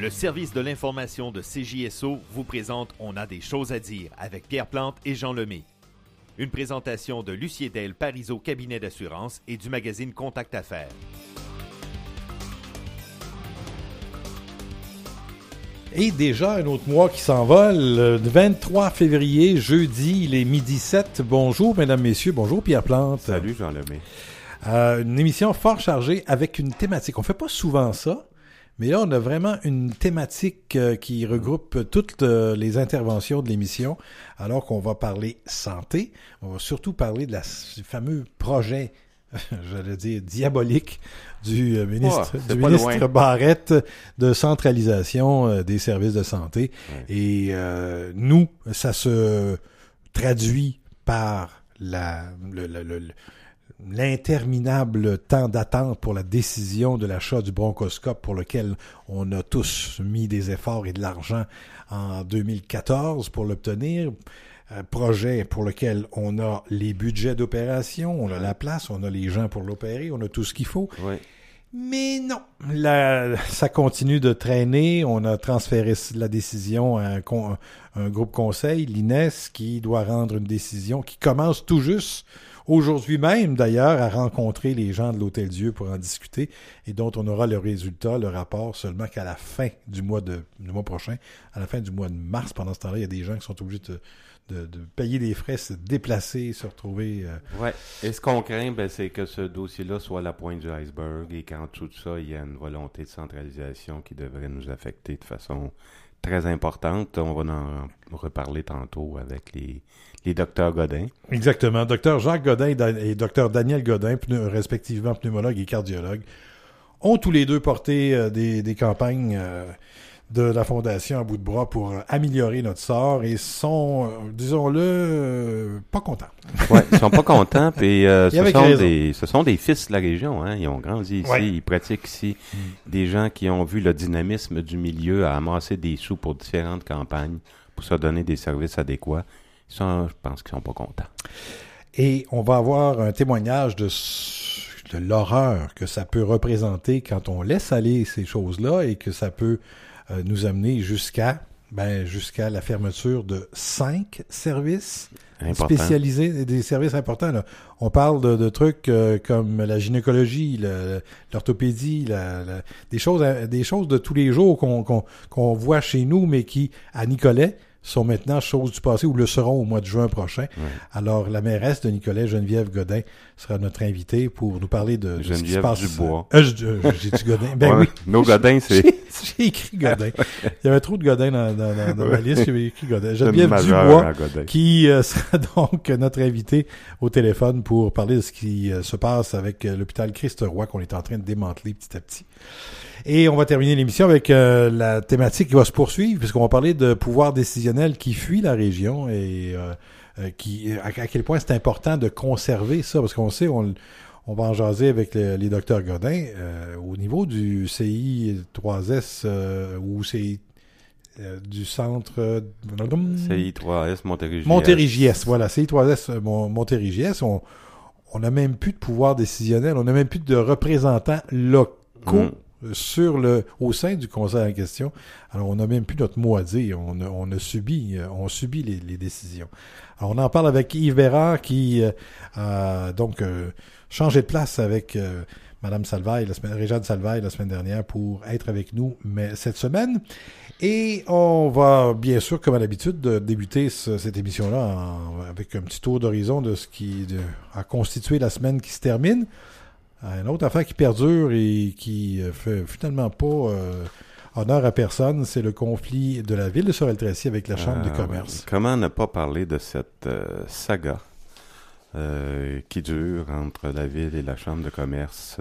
Le service de l'information de CJSO vous présente On a des choses à dire avec Pierre Plante et Jean Lemay. Une présentation de Lucier Del Parizeau Cabinet d'assurance et du magazine Contact Affaires. Et déjà un autre mois qui s'envole, le 23 février, jeudi, il est midi 7. Bonjour mesdames, messieurs, bonjour Pierre Plante. Salut Jean Lemay. Une émission fort chargée avec une thématique. On fait pas souvent ça, mais là on a vraiment une thématique qui regroupe toutes les interventions de l'émission, alors qu'on va parler santé. On va surtout parler du fameux projet, j'allais dire diabolique, du ministre Barrette de centralisation des services de santé. Ouais. Et nous, ça se traduit par l'interminable temps d'attente pour la décision de l'achat du bronchoscope pour lequel on a tous mis des efforts et de l'argent en 2014 pour l'obtenir. Projet pour lequel on a les budgets d'opération, on a la place, on a les gens pour l'opérer, on a tout ce qu'il faut. Oui. Mais non, ça continue de traîner. On a transféré la décision à un groupe conseil, l'INES, qui doit rendre une décision qui commence tout juste aujourd'hui même, d'ailleurs, à rencontrer les gens de l'Hôtel-Dieu pour en discuter et dont on aura le résultat, le rapport, seulement qu'à la fin du mois prochain, à la fin du mois de mars. Pendant ce temps-là, il y a des gens qui sont obligés de payer des frais, se déplacer, se retrouver... Oui. Et ce qu'on craint, c'est que ce dossier-là soit la pointe du iceberg et qu'en dessous de ça, il y a une volonté de centralisation qui devrait nous affecter de façon très importante. On va en reparler tantôt avec les docteurs Godin. Exactement. Docteur Jacques Godin et docteur Daniel Godin, respectivement pneumologue et cardiologue, ont tous les deux porté des campagnes... de la Fondation à bout de bras pour améliorer notre sort et sont, disons-le, pas contents. Oui, ils sont pas contents, puis ce sont des fils de la région, hein. Ils ont grandi ici, Ils pratiquent ici. Des gens qui ont vu le dynamisme du milieu à amasser des sous pour différentes campagnes, pour se donner des services adéquats. Je pense qu'ils sont pas contents. Et on va avoir un témoignage de l'horreur que ça peut représenter quand on laisse aller ces choses-là et que ça peut nous amener jusqu'à la fermeture de 5 services spécialisés, des services importants. Là. On parle de trucs comme la gynécologie, l'orthopédie, des choses de tous les jours qu'on voit chez nous, mais qui, à Nicolet, sont maintenant choses du passé ou le seront au mois de juin prochain. Ouais. Alors, la mairesse de Nicolet, Geneviève Godin, sera notre invitée pour nous parler de ce qui se passe. Dubois. J'ai dit Godin. Ben oui. Nos Godin, c'est... J'ai écrit Godin. Il y avait trop de Godin dans ma liste. J'ai écrit Godin. Geneviève Dubois, qui sera donc notre invitée au téléphone pour parler de ce qui se passe avec l'hôpital Christ-Roi qu'on est en train de démanteler petit à petit. Et on va terminer l'émission avec la thématique qui va se poursuivre, puisqu'on va parler de pouvoir décisionnel qui fuit la région et à quel point c'est important de conserver ça, parce qu'on sait, on va en jaser avec les docteurs Godin, au niveau du CI3S ou CI du centre... CI3S Montérégie-S. Montérégie-S, voilà, CI3S Montérégie-S, on n'a même plus de pouvoir décisionnel, on n'a même plus de représentants locaux au sein du conseil en question. Alors, on n'a même plus notre mot à dire. On subit les décisions. Alors, on en parle avec Yves Bérard qui a donc changé de place avec Madame Salvaille, Réjeanne Salvaille la semaine dernière pour être avec nous cette semaine. Et on va, bien sûr, comme à l'habitude, débuter cette émission-là avec un petit tour d'horizon de ce qui a constitué la semaine qui se termine. Une autre affaire qui perdure et qui fait finalement pas honneur à personne, c'est le conflit de la ville de Sorel-Tracy avec la Chambre de commerce. Oui. Comment ne pas parler de cette saga qui dure entre la ville et la Chambre de commerce?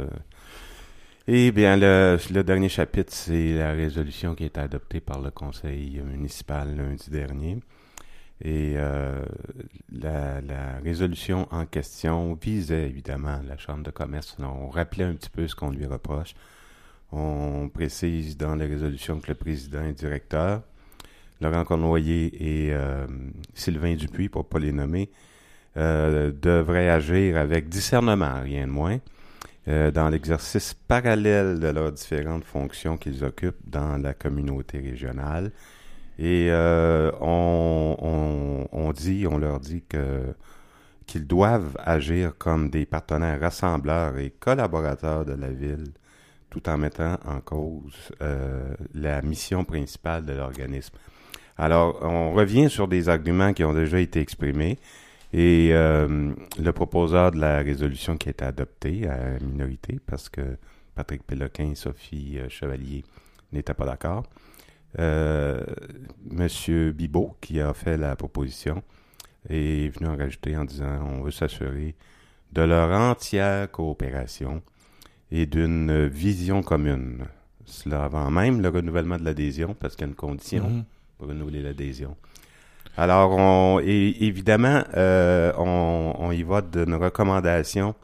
Eh bien, le dernier chapitre, c'est la résolution qui a été adoptée par le conseil municipal lundi dernier. Et la résolution en question visait évidemment la Chambre de commerce. On rappelait un petit peu ce qu'on lui reproche. On précise dans la résolution que le président et directeur, Laurent Cournoyer et Sylvain Dupuis, pour ne pas les nommer, devraient agir avec discernement, rien de moins, dans l'exercice parallèle de leurs différentes fonctions qu'ils occupent dans la communauté régionale. Et on leur dit qu'ils doivent agir comme des partenaires rassembleurs et collaborateurs de la ville, tout en mettant en cause la mission principale de l'organisme. Alors, on revient sur des arguments qui ont déjà été exprimés et le proposeur de la résolution qui a été adoptée à la minorité, parce que Patrick Péloquin et Sophie Chevalier n'étaient pas d'accord, Monsieur Bibeau, qui a fait la proposition, est venu en rajouter en disant on veut s'assurer de leur entière coopération et d'une vision commune. Cela avant même le renouvellement de l'adhésion, parce qu'il y a une condition pour renouveler l'adhésion. Alors, évidemment, on y va d'une recommandation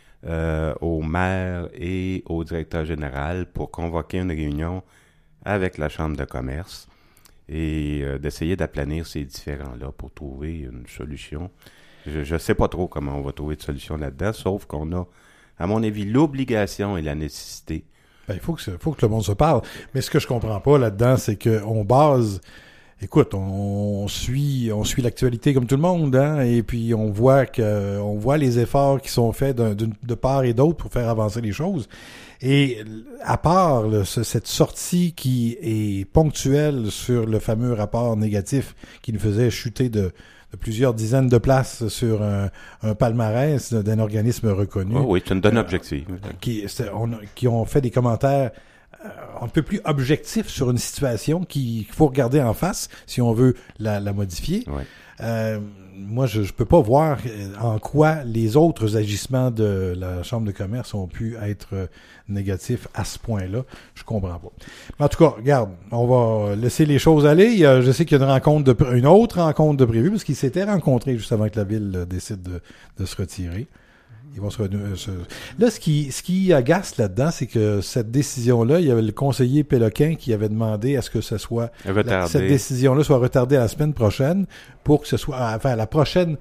au maire et au directeur général pour convoquer une réunion avec la Chambre de commerce et d'essayer d'aplanir ces différends-là pour trouver une solution. Je ne sais pas trop comment on va trouver de solution là-dedans, sauf qu'on a, à mon avis, l'obligation et la nécessité. Ben, il faut que le monde se parle. Mais ce que je comprends pas là-dedans, c'est qu'on base... Écoute, on suit l'actualité comme tout le monde, hein, et puis on voit les efforts qui sont faits de part et d'autre pour faire avancer les choses. Et à part cette sortie qui est ponctuelle sur le fameux rapport négatif qui nous faisait chuter de plusieurs dizaines de places sur un palmarès d'un organisme reconnu. Oh oui, c'est une donne objective. Qui ont fait des commentaires un peu plus objectif sur une situation qu'il faut regarder en face si on veut la modifier. Ouais. Moi, je peux pas voir en quoi les autres agissements de la Chambre de commerce ont pu être négatifs à ce point-là. Je comprends pas. Mais en tout cas, regarde, on va laisser les choses aller. Je sais qu'il y a une autre rencontre de prévue parce qu'ils s'étaient rencontrés juste avant que la ville décide de se retirer. Ils vont Là, ce qui agace là-dedans, c'est que cette décision-là, il y avait le conseiller Péloquin qui avait demandé à ce que cette décision-là soit retardée à la semaine prochaine pour que ce soit, enfin, la prochaine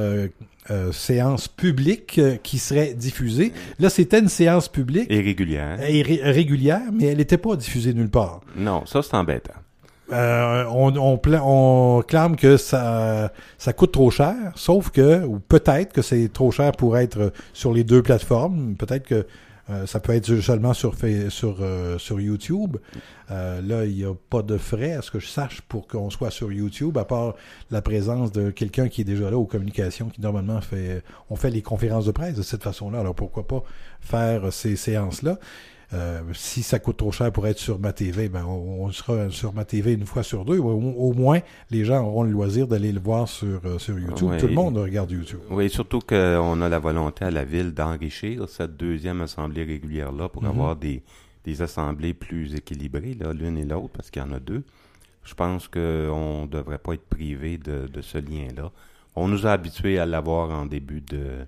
séance publique qui serait diffusée. Là, c'était une séance publique. Et régulière. Régulière, mais elle n'était pas diffusée nulle part. Non, ça, c'est embêtant. On clame que ça coûte trop cher, sauf que, ou peut-être que c'est trop cher pour être sur les deux plateformes. Peut-être que ça peut être seulement sur YouTube. Là, il n'y a pas de frais, à ce que je sache, pour qu'on soit sur YouTube, à part la présence de quelqu'un qui est déjà là aux communications, qui normalement on fait les conférences de presse de cette façon-là. Alors pourquoi pas faire ces séances-là? Si ça coûte trop cher pour être sur ma TV, ben on sera sur ma TV une fois sur deux. Au moins, les gens auront le loisir d'aller le voir sur YouTube. Oui. Tout le monde regarde YouTube. Oui, surtout qu'on a la volonté à la ville d'enrichir cette deuxième assemblée régulière-là pour avoir des assemblées plus équilibrées, là, l'une et l'autre, parce qu'il y en a deux. Je pense qu'on ne devrait pas être privé de ce lien-là. On nous a habitués à l'avoir en début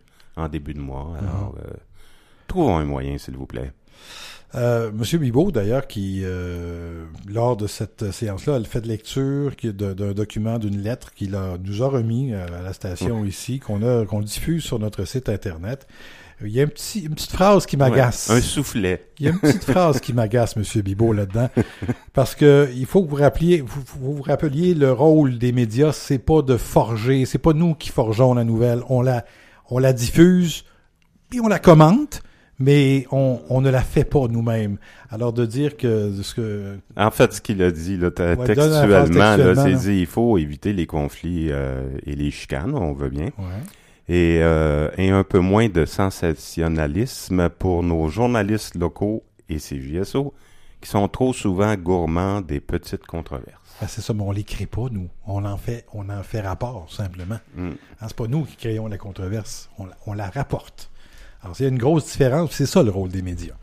de mois. Alors, trouvons un moyen, s'il vous plaît. Monsieur Bibeau, d'ailleurs, qui, lors de cette séance-là, elle fait de lecture d'un document, d'une lettre qu'il nous a remis à la station ici, qu'on diffuse sur notre site Internet. Il y a une petite phrase qui m'agace. Ouais, un soufflet. Il y a une petite phrase qui m'agace, Monsieur Bibeau, là-dedans. Parce que il faut que vous rappeliez le rôle des médias, c'est pas de forger, c'est pas nous qui forgeons la nouvelle. On la diffuse, puis on la commente. Mais on ne la fait pas nous-mêmes. Alors de dire que... En fait, ce qu'il a dit là, textuellement, là, c'est dit il faut éviter les conflits et les chicanes, on veut bien. Ouais. Et un peu moins de sensationnalisme pour nos journalistes locaux et CJSO, qui sont trop souvent gourmands des petites controverses. Ben c'est ça, mais on l'écrit pas, nous. On en fait rapport, simplement. C'est pas nous qui créons la controverse. On la rapporte. Alors, il y a une grosse différence, c'est ça le rôle des médias.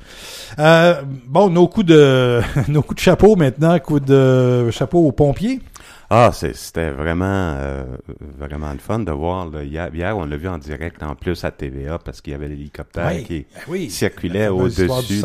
Bon, nos coups de chapeau maintenant, coups de chapeau aux pompiers. Ah, c'était vraiment le fun de voir. Là, hier, on l'a vu en direct en plus à TVA parce qu'il y avait l'hélicoptère qui circulait au-dessus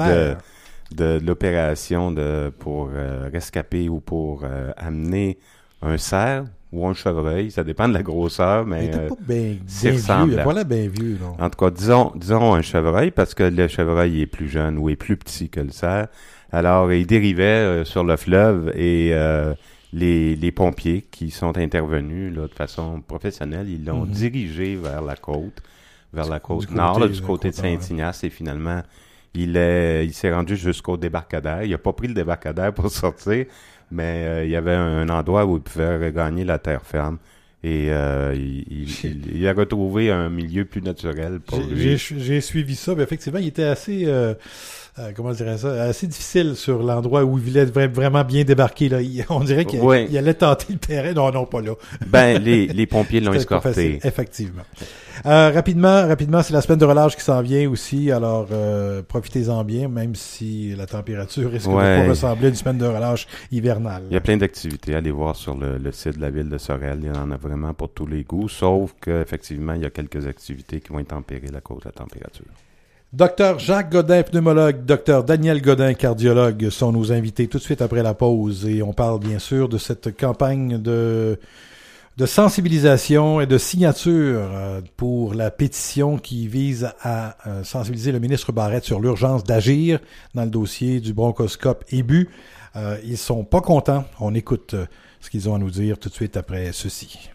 de l'opération pour rescaper ou pour amener un cerf ou un chevreuil. Ça dépend de la grosseur, mais Il était pas bien c'est vieux. ressemblant. Il a pas l'air bien vieux, non. En tout cas, disons un chevreuil, parce que le chevreuil est plus jeune ou est plus petit que le cerf. Alors, il dérivait sur le fleuve et les pompiers qui sont intervenus là, de façon professionnelle, ils l'ont dirigé vers la côte nord, là, du côté de Saint-Ignace, et finalement, il s'est rendu jusqu'au débarcadère. Il n'a pas pris le débarcadère pour sortir, mais il y avait un endroit où il pouvait regagner la terre ferme. Et il a retrouvé un milieu plus naturel pour lui. J'ai suivi ça, mais effectivement, il était assez, comment je dirais ça, assez difficile sur l'endroit où il voulait vraiment bien débarquer. Là. On dirait qu'il allait tenter le terrain. Non, pas là. Ben, les pompiers l'ont escorté. Effectivement. Rapidement, c'est la semaine de relâche qui s'en vient aussi. Alors, profitez-en bien, même si la température risque de pas ressembler à une semaine de relâche hivernale. Il y a plein d'activités à aller voir sur le site de la ville de Sorel. Il y en a vraiment pour tous les goûts, sauf qu'effectivement, il y a quelques activités qui vont tempérer la température. Docteur Jacques Godin, pneumologue, Docteur Daniel Godin, cardiologue, sont nos invités tout de suite après la pause. Et on parle bien sûr de cette campagne de sensibilisation et de signature pour la pétition qui vise à sensibiliser le ministre Barrette sur l'urgence d'agir dans le dossier du bronchoscope ébu. Ils sont pas contents. On écoute ce qu'ils ont à nous dire tout de suite après ceci.